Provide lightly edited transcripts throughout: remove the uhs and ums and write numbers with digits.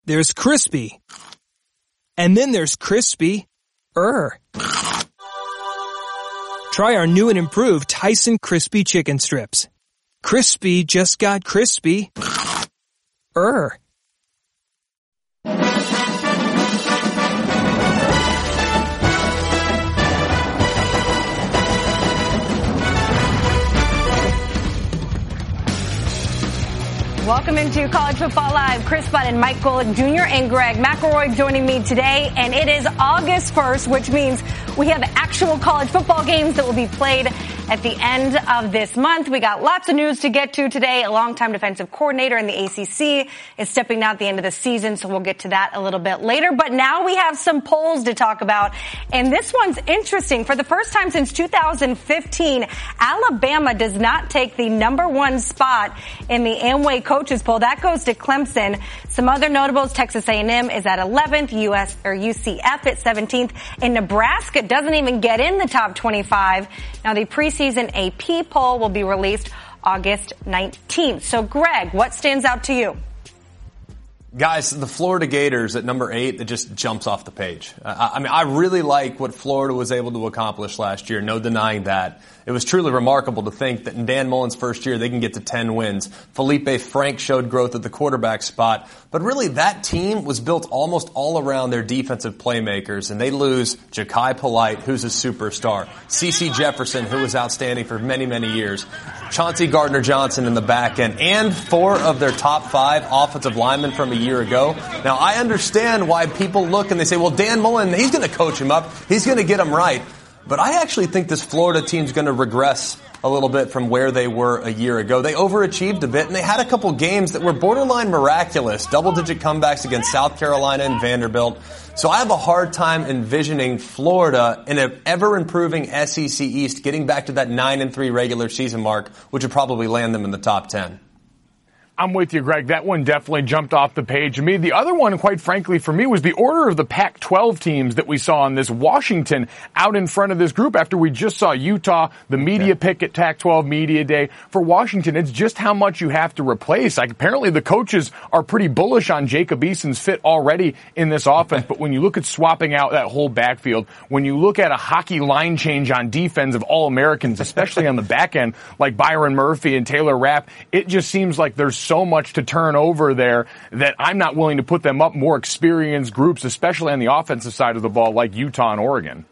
There's crispy. And then there's crispy-er. Try our new and improved Tyson Crispy Chicken Strips. Crispy just got crispy-er. Welcome into College Football Live. Chris Butt and Mike Golick Jr. and Greg McElroy joining me today. And it is August 1st, which means we have actual college football games that will be played at the end of this month. We got lots of news to get to today. A longtime defensive coordinator in the ACC is stepping down at the end of the season, so we'll get to that a little bit later. But now we have some polls to talk about, and this one's interesting. For the first time since 2015, Alabama does not take the number one spot in the Amway coaches poll. That goes to Clemson. Some other notables: Texas A&M is at 11th, UCF at 17th, and Nebraska doesn't even get in the top 25. Now, the preseason AP poll will be released August 19th. So, Greg, what stands out to you? Guys, the Florida Gators at number 8, that just jumps off the page. I really like what Florida was able to accomplish last year. No denying that. It was truly remarkable to think that in Dan Mullen's first year, they can get to 10 wins. Felipe Frank showed growth at the quarterback spot. But really, that team was built almost all around their defensive playmakers. And they lose Ja'Kai Polite, who's a superstar. CeCe Jefferson, who was outstanding for many, many years. Chauncey Gardner-Johnson in the back end. And 4 of their top 5 offensive linemen from a year ago. Now, I understand why people look and they say, well, Dan Mullen, he's going to coach him up. He's going to get him right. But I actually think this Florida team's going to regress a little bit from where they were a year ago. They overachieved a bit, and they had a couple games that were borderline miraculous. Double-digit comebacks against South Carolina and Vanderbilt. So I have a hard time envisioning Florida in an ever-improving SEC East getting back to that 9-3 regular season mark, which would probably land them in the top 10. I'm with you, Greg. That one definitely jumped off the page to me. The other one, quite frankly, for me was the order of the Pac-12 teams that we saw on this. Washington out in front of this group after we just saw Utah, the media pick at Pac-12 Media Day. For Washington, it's just how much you have to replace. Apparently the coaches are pretty bullish on Jacob Eason's fit already in this offense, but when you look at swapping out that whole backfield, when you look at a hockey line change on defense of All-Americans, especially on the back end, like Byron Murphy and Taylor Rapp, it just seems like there's so much to turn over there that I'm not willing to put them up more experienced groups, especially on the offensive side of the ball, like Utah and Oregon.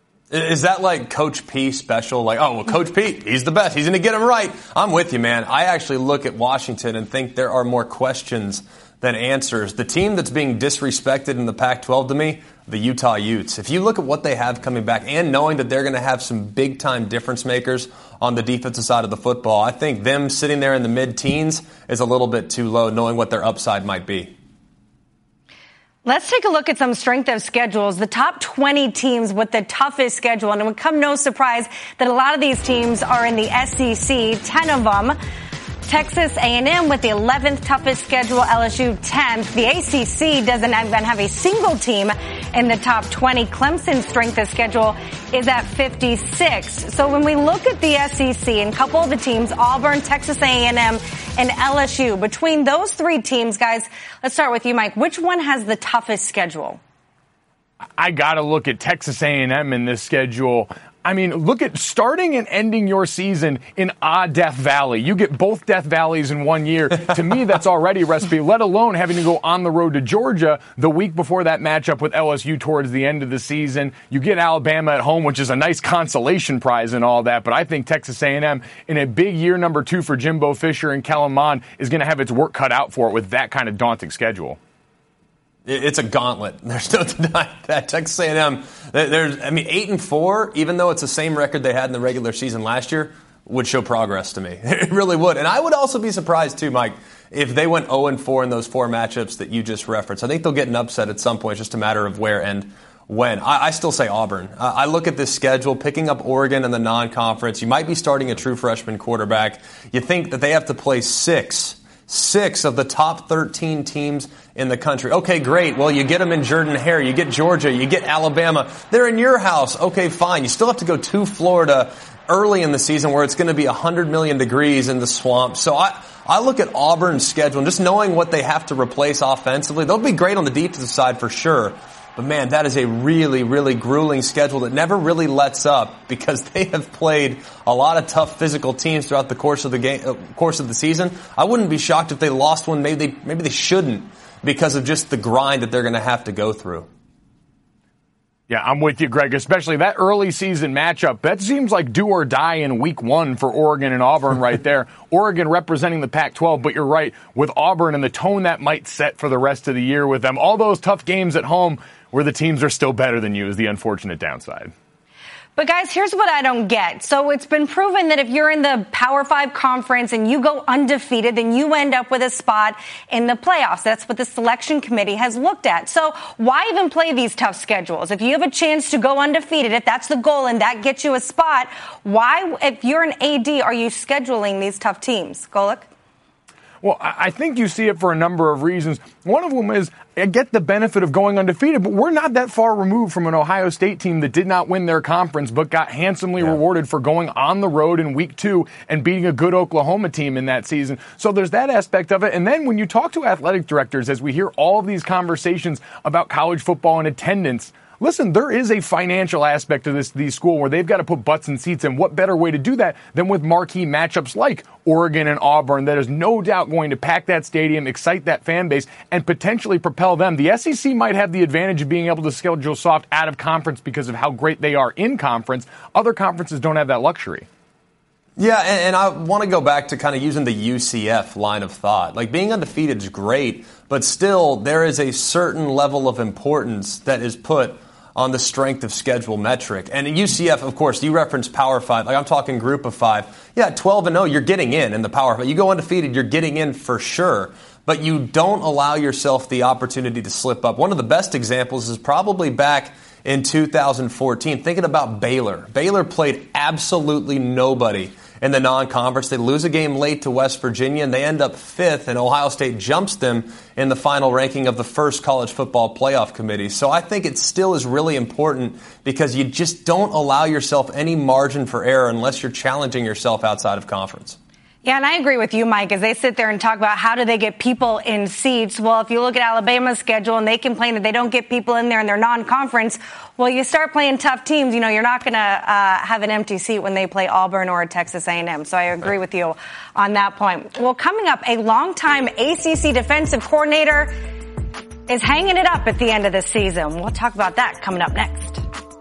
Is that like Coach P special? Like, oh, well, Coach P, he's the best. He's going to get him right. I'm with you, man. I actually look at Washington and think there are more questions than answers. The team that's being disrespected in the Pac-12 to me, the Utah Utes. If you look at what they have coming back and knowing that they're going to have some big-time difference makers on the defensive side of the football, I think them sitting there in the mid-teens is a little bit too low, knowing what their upside might be. Let's take a look at some strength of schedules. The top 20 teams with the toughest schedule. And it would come no surprise that a lot of these teams are in the SEC, 10 of them. Texas A&M with the 11th toughest schedule, LSU 10th. The ACC doesn't even have a single team in the top 20. Clemson's strength of schedule is at 56. So when we look at the SEC and a couple of the teams, Auburn, Texas A&M, and LSU, between those 3 teams, guys, let's start with you, Mike. Which one has the toughest schedule? I got to look at Texas A&M in this schedule. I mean, look at starting and ending your season in Death Valley. You get both Death Valleys in 1 year. To me, that's already a recipe, let alone having to go on the road to Georgia the week before that matchup with LSU towards the end of the season. You get Alabama at home, which is a nice consolation prize and all that. But I think Texas A&M in a big year number 2 for Jimbo Fisher and Kellen Mond is going to have its work cut out for it with that kind of daunting schedule. It's a gauntlet. There's no denying that. Texas A&M, 8-4, even though it's the same record they had in the regular season last year, would show progress to me. It really would. And I would also be surprised, too, Mike, if they went 0-4 in those 4 matchups that you just referenced. I think they'll get an upset at some point. It's just a matter of where and when. I still say Auburn. I look at this schedule, picking up Oregon in the non-conference. You might be starting a true freshman quarterback. You think that they have to play 6 of the top 13 teams in the country. Okay, great. Well, you get them in Jordan-Hare. You get Georgia. You get Alabama. They're in your house. Okay, fine. You still have to go to Florida early in the season where it's going to be 100 million degrees in the swamp. So I look at Auburn's schedule and just knowing what they have to replace offensively, they'll be great on the defensive side for sure. But man, that is a really, really grueling schedule that never really lets up because they have played a lot of tough physical teams throughout the course of the season. I wouldn't be shocked if they lost one. Maybe they shouldn't because of just the grind that they're going to have to go through. Yeah, I'm with you, Greg, especially that early season matchup. That seems like do or die in week 1 for Oregon and Auburn right there. Oregon representing the Pac-12, but you're right, with Auburn and the tone that might set for the rest of the year with them. All those tough games at home where the teams are still better than you is the unfortunate downside. But guys, here's what I don't get. So it's been proven that if you're in the Power 5 conference and you go undefeated, then you end up with a spot in the playoffs. That's what the selection committee has looked at. So why even play these tough schedules? If you have a chance to go undefeated, if that's the goal and that gets you a spot, why, if you're an AD, are you scheduling these tough teams? Golick? Well, I think you see it for a number of reasons. One of them is, I get the benefit of going undefeated, but we're not that far removed from an Ohio State team that did not win their conference, but got handsomely rewarded for going on the road in week 2 and beating a good Oklahoma team in that season. So there's that aspect of it. And then when you talk to athletic directors, as we hear all of these conversations about college football and attendance, listen, there is a financial aspect to these schools where they've got to put butts in seats, and what better way to do that than with marquee matchups like Oregon and Auburn that is no doubt going to pack that stadium, excite that fan base, and potentially propel them. The SEC might have the advantage of being able to schedule soft out of conference because of how great they are in conference. Other conferences don't have that luxury. Yeah, and I want to go back to kind of using the UCF line of thought. Like, being undefeated is great, but still there is a certain level of importance that is put on the strength of schedule metric. And at UCF, of course, you referenced Power 5. Like, I'm talking Group of 5. Yeah, 12-0, you're getting in the Power 5. You go undefeated, you're getting in for sure. But you don't allow yourself the opportunity to slip up. One of the best examples is probably back in 2014. Thinking about Baylor. Baylor played absolutely nobody in the non-conference. They lose a game late to West Virginia, and they end up 5th, and Ohio State jumps them in the final ranking of the first college football playoff committee. So I think it still is really important because you just don't allow yourself any margin for error unless you're challenging yourself outside of conference. Yeah, and I agree with you, Mike, as they sit there and talk about how do they get people in seats. Well, if you look at Alabama's schedule and they complain that they don't get people in there and they're non-conference, well, you start playing tough teams, you're not going to have an empty seat when they play Auburn or Texas A&M. So I agree with you on that point. Well, coming up, a longtime ACC defensive coordinator is hanging it up at the end of the season. We'll talk about that coming up next.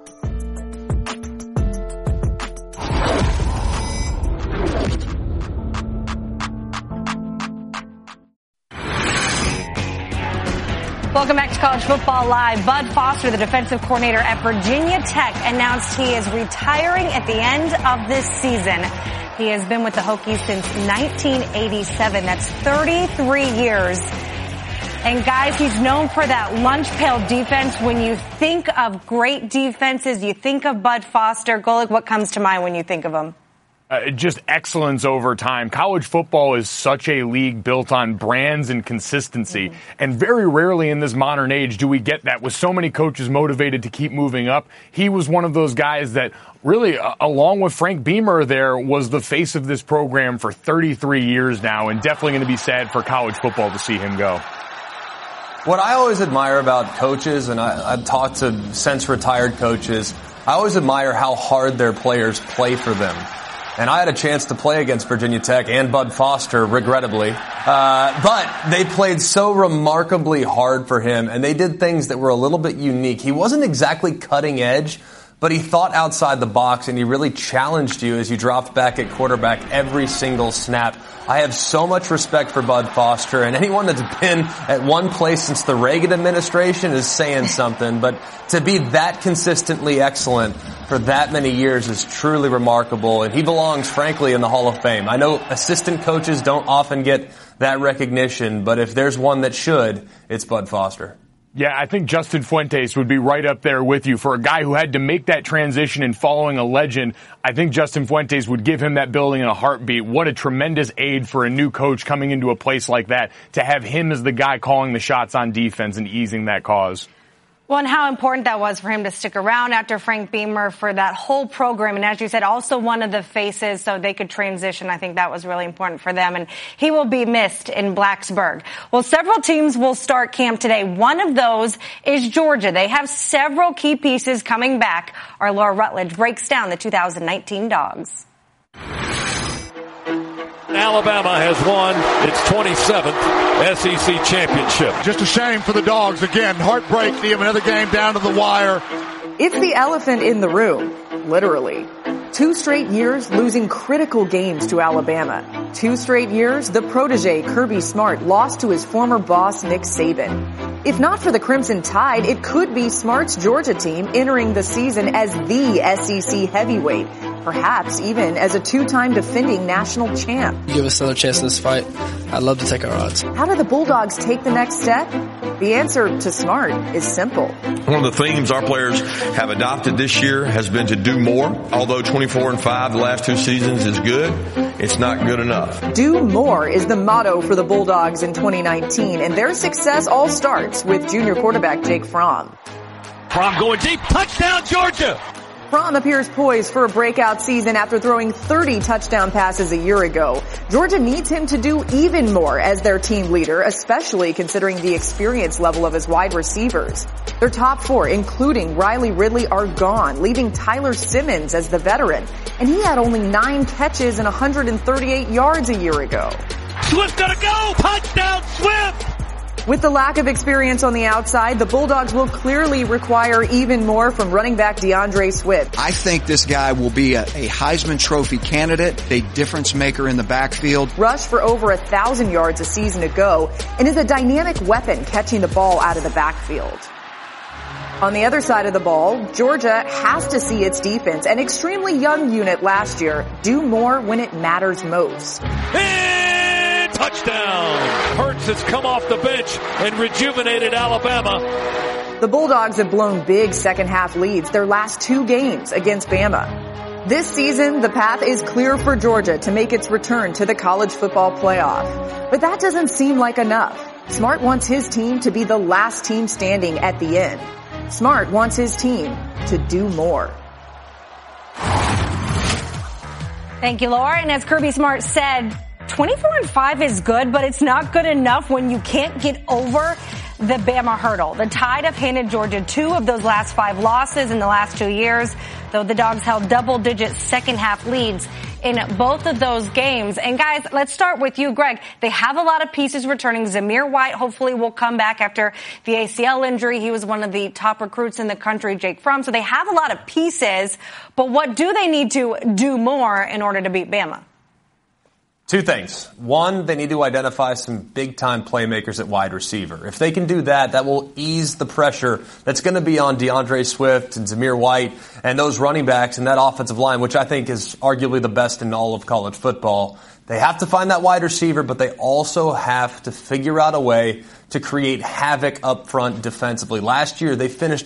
Welcome back to College Football Live. Bud Foster, the defensive coordinator at Virginia Tech, announced he is retiring at the end of this season. He has been with the Hokies since 1987. That's 33 years. And guys, he's known for that lunch pail defense. When you think of great defenses, you think of Bud Foster. Golick, what comes to mind when you think of him? Just excellence over time. College football is such a league built on brands and consistency. And very rarely in this modern age do we get that with so many coaches motivated to keep moving up. He was one of those guys that really, along with Frank Beamer there, was the face of this program for 33 years now, and definitely going to be sad for college football to see him go. What I always admire about coaches, and I've talked to since retired coaches, I always admire how hard their players play for them. And I had a chance to play against Virginia Tech and Bud Foster, regrettably. But they played so remarkably hard for him, and they did things that were a little bit unique. He wasn't exactly cutting edge, but he thought outside the box, and he really challenged you as you dropped back at quarterback every single snap. I have so much respect for Bud Foster, and anyone that's been at one place since the Reagan administration is saying something. But to be that consistently excellent for that many years is truly remarkable, and he belongs, frankly, in the Hall of Fame. I know assistant coaches don't often get that recognition, but if there's one that should, it's Bud Foster. Yeah, I think Justin Fuentes would be right up there with you. For a guy who had to make that transition in following a legend, I think Justin Fuentes would give him that building in a heartbeat. What a tremendous aid for a new coach coming into a place like that, to have him as the guy calling the shots on defense and easing that cause. Well, and how important that was for him to stick around after Frank Beamer for that whole program. And as you said, also one of the faces so they could transition. I think that was really important for them. And he will be missed in Blacksburg. Well, several teams will start camp today. One of those is Georgia. They have several key pieces coming back. Our Laura Rutledge breaks down the 2019 Dogs. Alabama has won its 27th SEC championship. Just a shame for the Dogs. Again, heartbreak. They have another game down to the wire. It's the elephant in the room, literally. 2 straight years losing critical games to Alabama. 2 straight years, the protege Kirby Smart lost to his former boss Nick Saban. If not for the Crimson Tide, it could be Smart's Georgia team entering the season as the SEC heavyweight, perhaps even as a 2-time defending national champ. Give us another chance in this fight. I'd love to take our odds. How do the Bulldogs take the next step? The answer to Smart is simple. One of the themes our players have adopted this year has been to do more. Although 24-5 the last 2 seasons is good, it's not good enough. Do more is the motto for the Bulldogs in 2019, and their success all starts with junior quarterback Jake Fromm. Fromm going deep. Touchdown, Georgia! Fromm appears poised for a breakout season after throwing 30 touchdown passes a year ago. Georgia needs him to do even more as their team leader, especially considering the experience level of his wide receivers. Their top 4, including Riley Ridley, are gone, leaving Tyler Simmons as the veteran. And he had only 9 catches and 138 yards a year ago. Swift gotta go! Touchdown, Swift! With the lack of experience on the outside, the Bulldogs will clearly require even more from running back DeAndre Swift. I think this guy will be a Heisman Trophy candidate, a difference maker in the backfield. Rushed for over 1,000 yards a season ago and is a dynamic weapon catching the ball out of the backfield. On the other side of the ball, Georgia has to see its defense, an extremely young unit last year, do more when it matters most. And touchdown! Hurts has come off the bench and rejuvenated Alabama. The Bulldogs have blown big second-half leads their last 2 games against Bama. This season, the path is clear for Georgia to make its return to the college football playoff. But that doesn't seem like enough. Smart wants his team to be the last team standing at the end. Smart wants his team to do more. Thank you, Laura. And as Kirby Smart said, 24-5 is good, but it's not good enough when you can't get over the Bama hurdle. The Tide have handed Georgia 2 of those last 5 losses in the last 2 years, though the Dogs held double-digit second-half leads in both of those games. And guys, let's start with you, Greg. They have a lot of pieces returning. Zamir White hopefully will come back after the ACL injury. He was one of the top recruits in the country, Jake Fromm. So they have a lot of pieces, but what do they need to do more in order to beat Bama? 2 things. 1, they need to identify some big-time playmakers at wide receiver. If they can do that, that will ease the pressure that's going to be on DeAndre Swift and Zamir White and those running backs and that offensive line, which I think is arguably the best in all of college football. They have to find that wide receiver, but they also have to figure out a way to create havoc up front defensively. Last year, they finished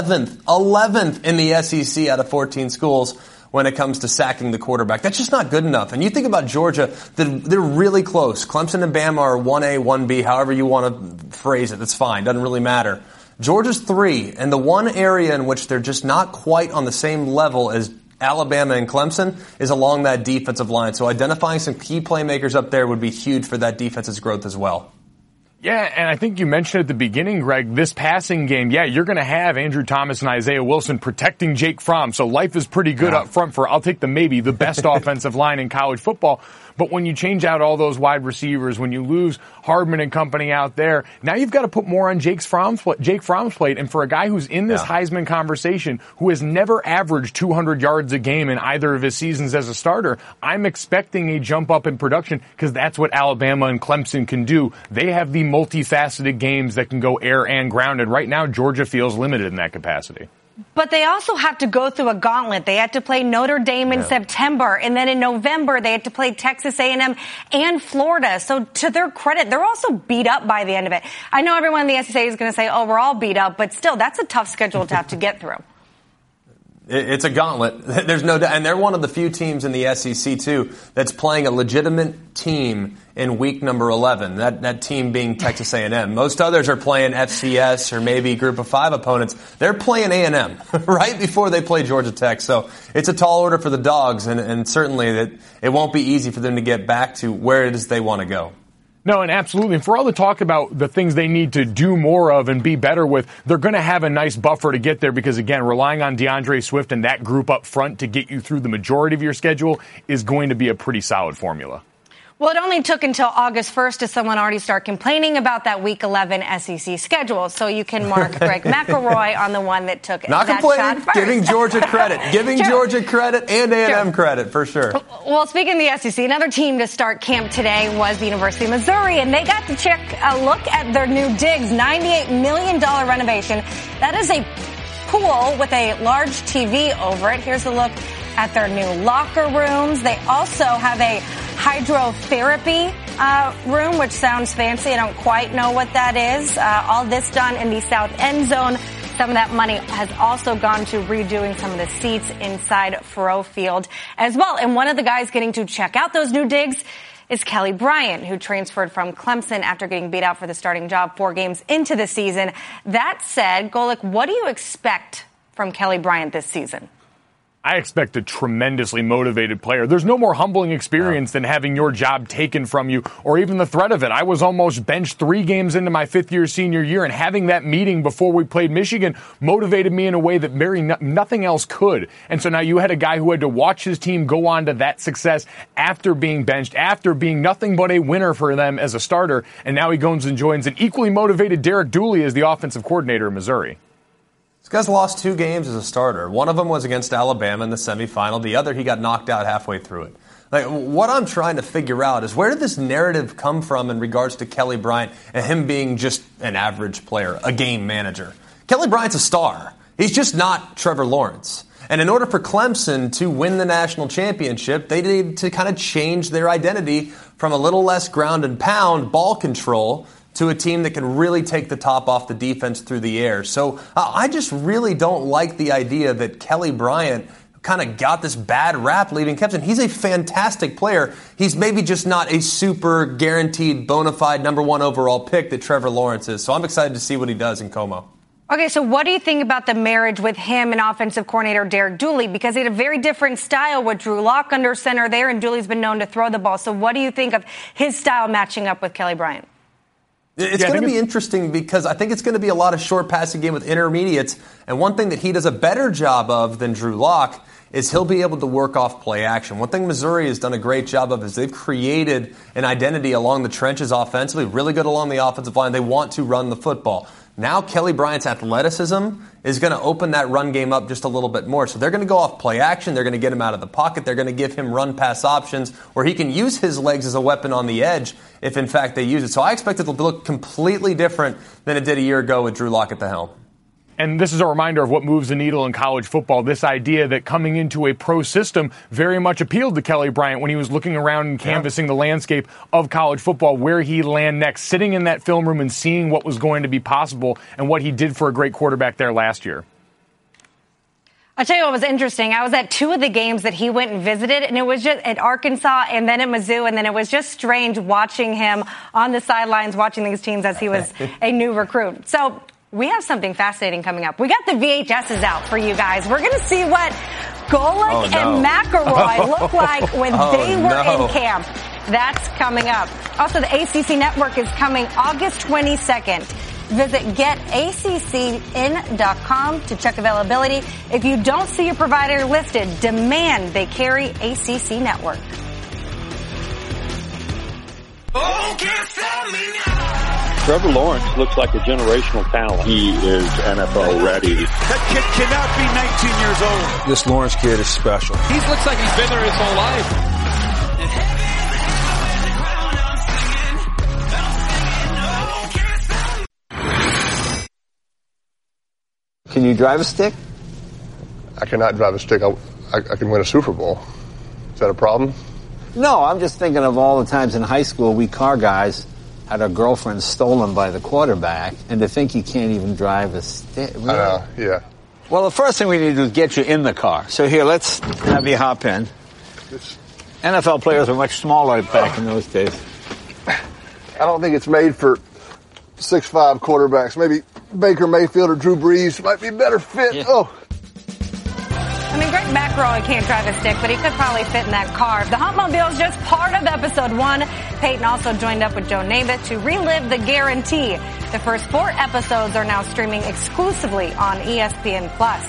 11th in the SEC out of 14 schools when it comes to sacking the quarterback. That's just not good enough. And you think about Georgia, they're really close. Clemson and Bama are 1A, 1B, however you want to phrase it. That's fine. Doesn't really matter. Georgia's 3, and the one area in which they're just not quite on the same level as Alabama and Clemson is along that defensive line. So identifying some key playmakers up there would be huge for that defense's growth as well. Yeah, and I think you mentioned at the beginning, Greg, this passing game, you're going to have Andrew Thomas and Isaiah Wilson protecting Jake Fromm. So life is pretty good up front for, I'll take the best offensive line in college football. But when you change out all those wide receivers, when you lose Hardman and company out there, now you've got to put more on Jake Fromm's plate. And for a guy who's in this Heisman conversation, who has never averaged 200 yards a game in either of his seasons as a starter, I'm expecting a jump up in production because that's what Alabama and Clemson can do. They have the multifaceted games that can go air and ground. And right now, Georgia feels limited in that capacity. But they also have to go through a gauntlet. They had to play Notre Dame in September, and then in November they had to play Texas A&M and Florida. So to their credit, they're also beat up by the end of it. I know everyone in the SEC is going to say, oh, we're all beat up, but still, that's a tough schedule to have to get through. It's a gauntlet. There's no doubt. And they're one of the few teams in the SEC, too, that's playing a legitimate team in week number 11, that team being Texas A&M. Most others are playing FCS or maybe Group of 5 opponents. They're playing A&M right before they play Georgia Tech. So it's a tall order for the Dogs, and certainly that it won't be easy for them to get back to where it is they want to go. No, and absolutely. And for all the talk about the things they need to do more of and be better with, they're going to have a nice buffer to get there because, again, relying on DeAndre Swift and that group up front to get you through the majority of your schedule is going to be a pretty solid formula. Well, it only took until August 1st to someone already start complaining about that Week 11 SEC schedule. So you can mark Greg McElroy on the one that took Not that complaining, shot first. giving Georgia credit. Giving Georgia credit and A&M credit, for sure. Well, speaking of the SEC, another team to start camp today was the University of Missouri, and they got to check a look at their new digs, $98 million renovation. That is a pool with a large TV over it. Here's a look at their new locker rooms. They also have a hydrotherapy room, which sounds fancy. I don't quite know what that is. All this done in the south end zone. Some of that money has also gone to redoing some of the seats inside Faurot Field as well. And one of the guys getting to check out those new digs is Kelly Bryant, who transferred from Clemson after getting beat out for the starting job 4 games into the season. That said, Golic, what do you expect from Kelly Bryant this season? I expect a tremendously motivated player. There's no more humbling experience than having your job taken from you or even the threat of it. I was almost benched 3 games into my 5th-year senior year, and having that meeting before we played Michigan motivated me in a way that nothing else could. And so now you had a guy who had to watch his team go on to that success after being benched, after being nothing but a winner for them as a starter, and now he goes and joins an equally motivated Derek Dooley as the offensive coordinator in Missouri. This guy's lost 2 games as a starter. One of them was against Alabama in the semifinal. The other, he got knocked out halfway through it. Like, what I'm trying to figure out is where did this narrative come from in regards to Kelly Bryant and him being just an average player, a game manager? Kelly Bryant's a star. He's just not Trevor Lawrence. And in order for Clemson to win the national championship, they need to kind of change their identity from a little less ground and pound ball control to a team that can really take the top off the defense through the air. So I just really don't like the idea that Kelly Bryant kind of got this bad rap leaving Clemson. He's a fantastic player. He's maybe just not a super guaranteed bona fide number 1 overall pick that Trevor Lawrence is. So I'm excited to see what he does in Como. Okay, so what do you think about the marriage with him and offensive coordinator Derek Dooley? Because he had a very different style with Drew Lock under center there, and Dooley's been known to throw the ball. So what do you think of his style matching up with Kelly Bryant? It's going to be interesting because I think it's going to be a lot of short passing game with intermediates. And one thing that he does a better job of than Drew Lock is he'll be able to work off play action. One thing Missouri has done a great job of is they've created an identity along the trenches offensively, really good along the offensive line. They want to run the football. Now Kelly Bryant's athleticism is going to open that run game up just a little bit more. So they're going to go off play action. They're going to get him out of the pocket. They're going to give him run-pass options where he can use his legs as a weapon on the edge if, in fact, they use it. So I expect it to look completely different than it did a year ago with Drew Lock at the helm. And this is a reminder of what moves the needle in college football. This idea that coming into a pro system very much appealed to Kelly Bryant when he was looking around and canvassing the landscape of college football, where he land next, sitting in that film room and seeing what was going to be possible and what he did for a great quarterback there last year. I'll tell you what was interesting. I was at 2 of the games that he went and visited, and it was just at Arkansas and then at Mizzou, and then it was just strange watching him on the sidelines, watching these teams as he was a new recruit. So we have something fascinating coming up. We got the VHSs out for you guys. We're going to see what Golic and McElroy look like when they were in camp. That's coming up. Also, the ACC Network is coming August 22nd. Visit getaccin.com to check availability. If you don't see your provider listed, demand they carry ACC Network. Oh, can't stop me now. Trevor Lawrence looks like a generational talent. He is NFL ready. That kid cannot be 19 years old. This Lawrence kid is special. He looks like he's been there his whole life. Can you drive a stick? I cannot drive a stick. I can win a Super Bowl. Is that a problem? No, I'm just thinking of all the times in high school we car guys had our girlfriends stolen by the quarterback, and to think you can't even drive a stick. Really? Yeah. Well, the first thing we need to do is get you in the car. So here, let's have you hop in. NFL players were much smaller back in those days. I don't think it's made for 6'5" quarterbacks. Maybe Baker Mayfield or Drew Brees might be a better fit. Yeah. Oh. I mean, Greg McElroy can't drive a stick, but he could probably fit in that car. The Huntmobile is just part of episode 1. Peyton also joined up with Joe Namath to relive The Guarantee. The first 4 episodes are now streaming exclusively on ESPN+.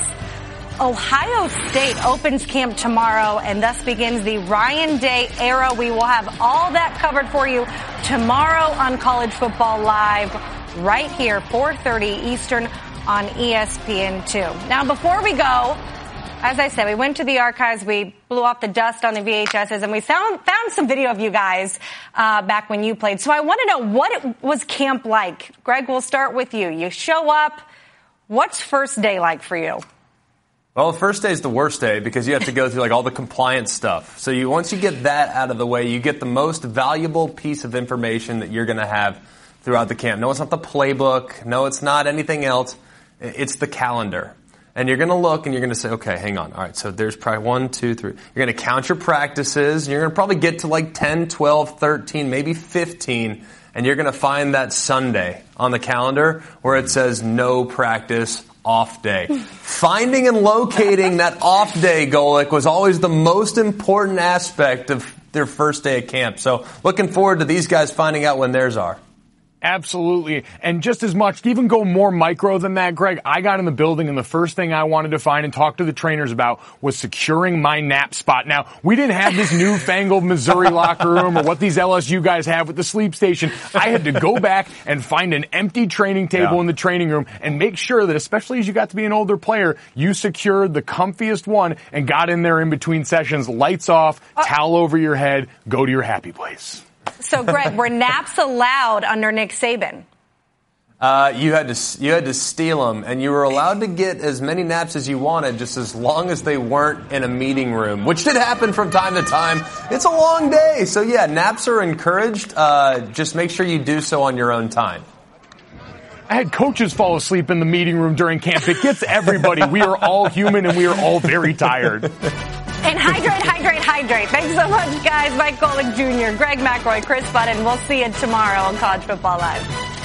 Ohio State opens camp tomorrow, and thus begins the Ryan Day era. We will have all that covered for you tomorrow on College Football Live, right here, 4:30 Eastern on ESPN2. Now, before we go, as I said, we went to the archives, we blew off the dust on the VHSs, and we found some video of you guys back when you played. So I want to know, what was camp like? Greg, we'll start with you. You show up. What's first day like for you? Well, the first day is the worst day because you have to go through all the compliance stuff. So once you get that out of the way, you get the most valuable piece of information that you're going to have throughout the camp. No, it's not the playbook. No, it's not anything else. It's the calendar. And you're going to look and you're going to say, okay, hang on. All right, so there's probably 1, 2, 3. You're going to count your practices. And you're going to probably get to 10, 12, 13, maybe 15. And you're going to find that Sunday on the calendar where it says no practice, off day. Finding and locating that off day, Golic, was always the most important aspect of their first day of camp. So looking forward to these guys finding out when theirs are. Absolutely. And just as much, to even go more micro than that, Greg, I got in the building and the first thing I wanted to find and talk to the trainers about was securing my nap spot. Now, we didn't have this newfangled Missouri locker room or what these LSU guys have with the sleep station. I had to go back and find an empty training table in the training room and make sure that, especially as you got to be an older player, you secured the comfiest one and got in there in between sessions, lights off, towel over your head, go to your happy place. So, Greg, were naps allowed under Nick Saban? You had to steal them, and you were allowed to get as many naps as you wanted, just as long as they weren't in a meeting room, which did happen from time to time. It's a long day, so yeah, naps are encouraged. Just make sure you do so on your own time. I had coaches fall asleep in the meeting room during camp. It gets everybody. We are all human, and we are all very tired. And hydrate, hydrate, hydrate. Thanks so much, guys. Mike Golic Jr., Greg McElroy, Chris Button. We'll see you tomorrow on College Football Live.